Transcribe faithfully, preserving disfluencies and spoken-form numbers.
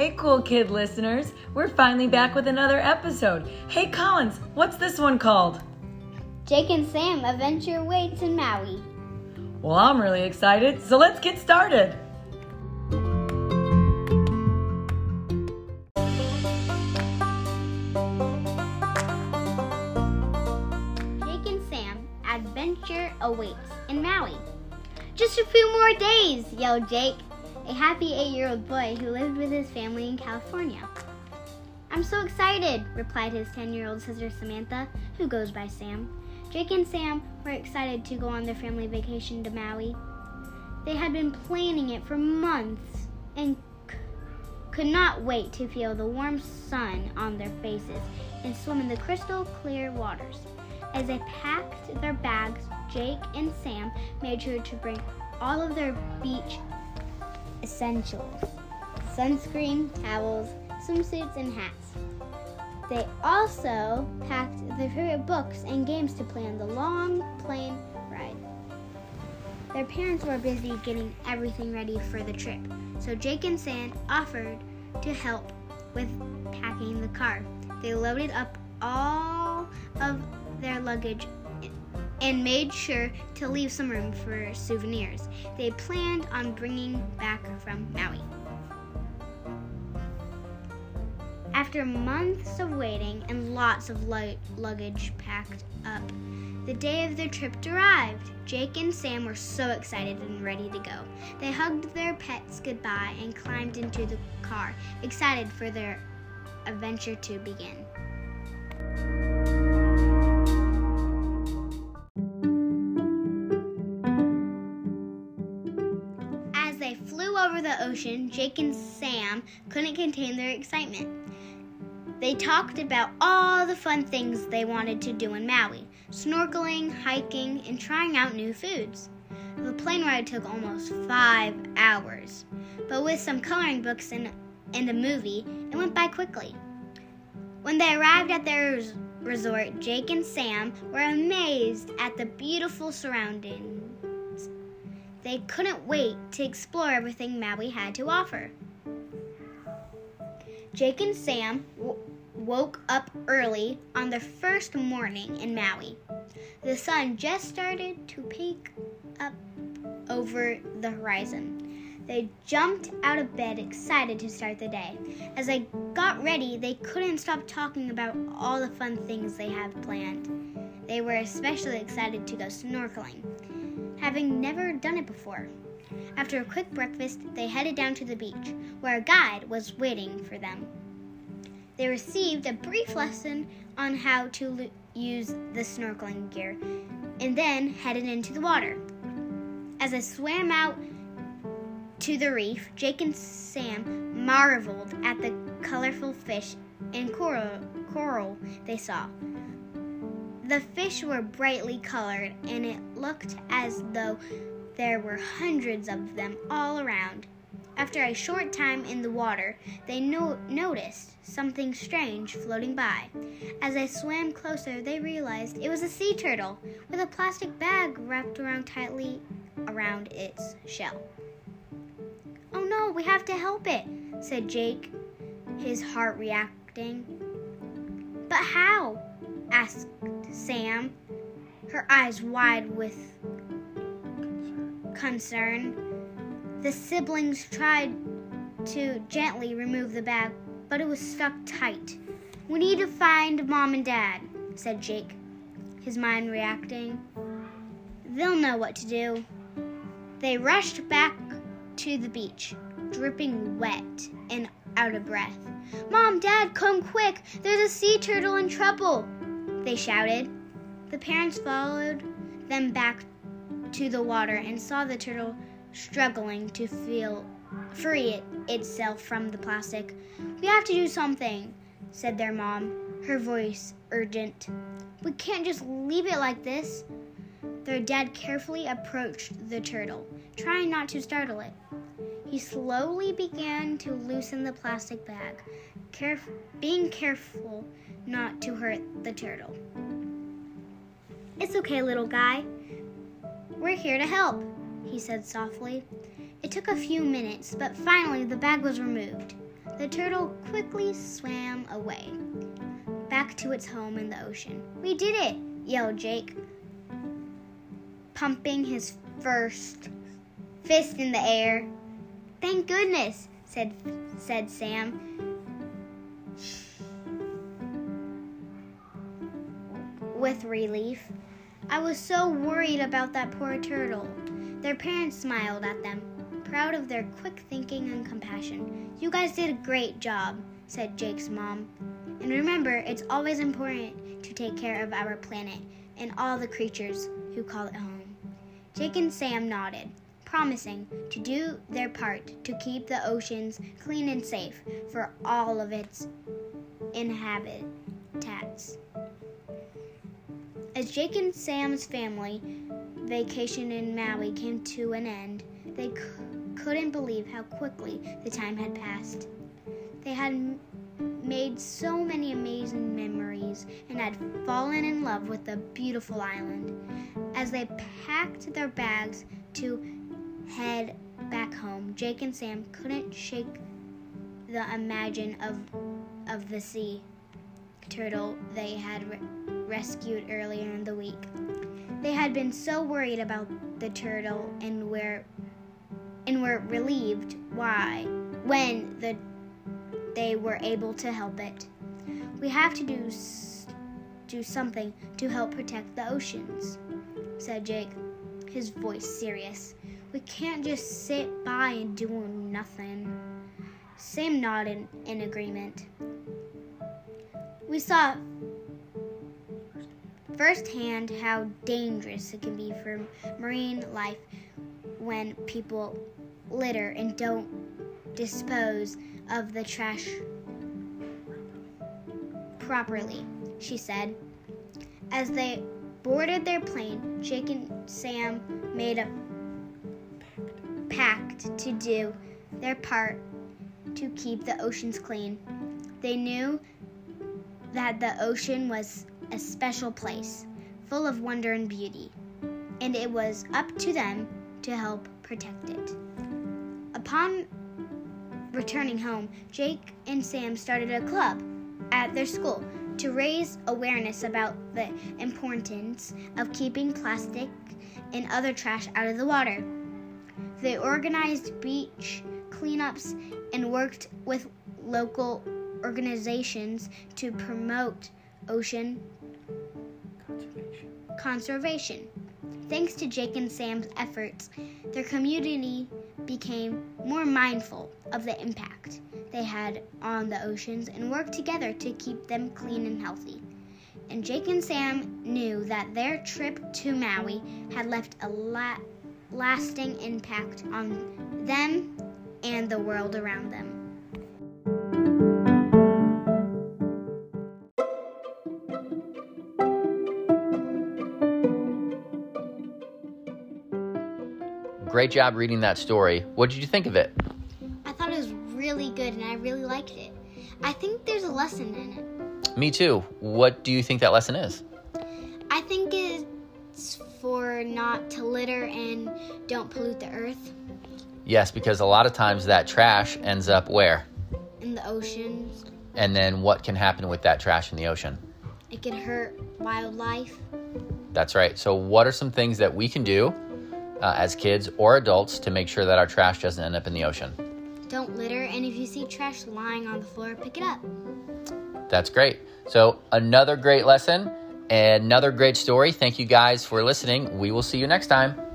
Hey, cool kid listeners. We're finally back with another episode. Hey, Collins, what's this one called? Jake and Sam Adventure Awaits in Maui. Well, I'm really excited, so let's get started. Jake and Sam Adventure Awaits in Maui. Just a few more days, yelled Jake, a happy eight-year-old boy who lived with his family in California. I'm so excited, replied his ten-year-old sister Samantha, who goes by Sam. Jake and Sam were excited to go on their family vacation to Maui. They had been planning it for months and c- could not wait to feel the warm sun on their faces and swim in the crystal clear waters. As they packed their bags, Jake and Sam made sure to bring all of their beach essentials: sunscreen, towels, swimsuits, and hats. They also packed their favorite books and games to plan the long plane ride. Their parents were busy getting everything ready for the trip, so Jake and Sam offered to help with packing the car. They loaded up all of their luggage and made sure to leave some room for souvenirs they planned on bringing back from Maui. After months of waiting and lots of lu- luggage packed up, the day of their trip arrived. Jake and Sam were so excited and ready to go. They hugged their pets goodbye and climbed into the car, excited for their adventure to begin. As they flew over the ocean, Jake and Sam couldn't contain their excitement. They talked about all the fun things they wanted to do in Maui: snorkeling, hiking, and trying out new foods. The plane ride took almost five hours, but with some coloring books and, and a movie, it went by quickly. When they arrived at their res- resort, Jake and Sam were amazed at the beautiful surroundings. They couldn't wait to explore everything Maui had to offer. Jake and Sam w- woke up early on their first morning in Maui. The sun just started to peek up over the horizon. They jumped out of bed, excited to start the day. As they got ready, they couldn't stop talking about all the fun things they had planned. They were especially excited to go snorkeling, having never done it before. After a quick breakfast, they headed down to the beach, where a guide was waiting for them. They received a brief lesson on how to lo- use the snorkeling gear, and then headed into the water. As they swam out to the reef, Jake and Sam marveled at the colorful fish and coral, coral they saw. The fish were brightly colored, and it looked as though there were hundreds of them all around. After a short time in the water, they no- noticed something strange floating by. As they swam closer, they realized it was a sea turtle with a plastic bag wrapped around tightly around its shell. "Oh no, we have to help it," said Jake, his heart reacting. "But how?" asked Sam, her eyes wide with concern. The siblings tried to gently remove the bag, but it was stuck tight. "We need to find Mom and Dad," said Jake, his mind reacting. "They'll know what to do." They rushed back to the beach, dripping wet and out of breath. "Mom, Dad, come quick! There's a sea turtle in trouble!" they shouted. The parents followed them back to the water and saw the turtle struggling to feel free it, itself from the plastic. "We have to do something," said their mom, her voice urgent. "We can't just leave it like this." Their dad carefully approached the turtle, trying not to startle it. He slowly began to loosen the plastic bag, caref- being careful not to hurt the turtle. "It's okay, little guy. We're here to help," he said softly. It took a few minutes, but finally the bag was removed. The turtle quickly swam away, back to its home in the ocean. "We did it!" yelled Jake, pumping his first fist in the air. "Thank goodness," said, said Sam. With relief. "I was so worried about that poor turtle." Their parents smiled at them, proud of their quick thinking and compassion. "You guys did a great job," said Jake's mom. "And remember, it's always important to take care of our planet and all the creatures who call it home." Jake and Sam nodded, promising to do their part to keep the oceans clean and safe for all of its inhabitants. As Jake and Sam's family vacation in Maui came to an end, they c- couldn't believe how quickly the time had passed. They had m- made so many amazing memories and had fallen in love with the beautiful island. As they packed their bags to head back home, Jake and Sam couldn't shake the imagine of of the sea turtle they had re- rescued earlier in the week. They had been so worried about the turtle and were and were relieved why when the they were able to help it. "We have to do do something to help protect the oceans," said Jake, his voice serious. "We can't just sit by and do nothing." Sam nodded in agreement. "We saw firsthand how dangerous it can be for marine life when people litter and don't dispose of the trash properly," she said. As they boarded their plane, Jake and Sam made a pact to do their part to keep the oceans clean. They knew that the ocean was a special place, full of wonder and beauty, and it was up to them to help protect it. Upon returning home, Jake and Sam started a club at their school to raise awareness about the importance of keeping plastic and other trash out of the water. They organized beach cleanups and worked with local organizations to promote ocean conservation. conservation. Thanks to Jake and Sam's efforts, their community became more mindful of the impact they had on the oceans and worked together to keep them clean and healthy. And Jake and Sam knew that their trip to Maui had left a la- lasting impact on them and the world around them. Great job reading that story. What did you think of it? I thought it was really good and I really liked it. I think there's a lesson in it. Me too. What do you think that lesson is? I think it's for not to litter and don't pollute the earth. Yes, because a lot of times that trash ends up where? In the oceans. And then what can happen with that trash in the ocean? It can hurt wildlife. That's right. So what are some things that we can do uh, as kids or adults to make sure that our trash doesn't end up in the ocean? Don't litter, and if you see trash lying on the floor, pick it up. That's great. So another great lesson, another great story. Thank you guys for listening. We will see you next time.